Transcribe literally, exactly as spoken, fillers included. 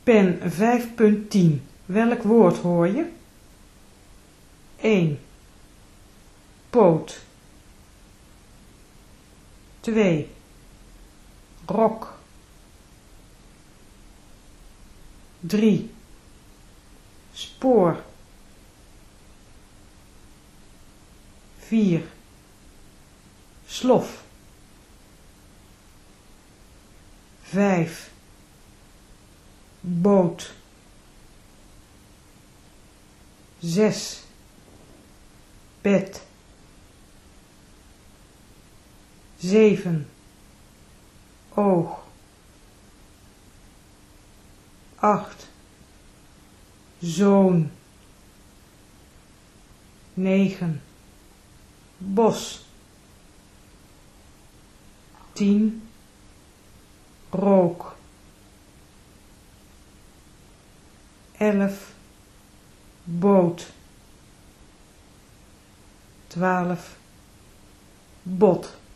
Pen vijf punt tien. Welk woord hoor je? een. Poot. twee. Rok. drie. Spoor. vier. Slof. vijf. Boot. zes. Bed. zeven. Oog. acht. Zoon. negen. Bos. tien. Rook. elf. Boot. twaalf. Bot.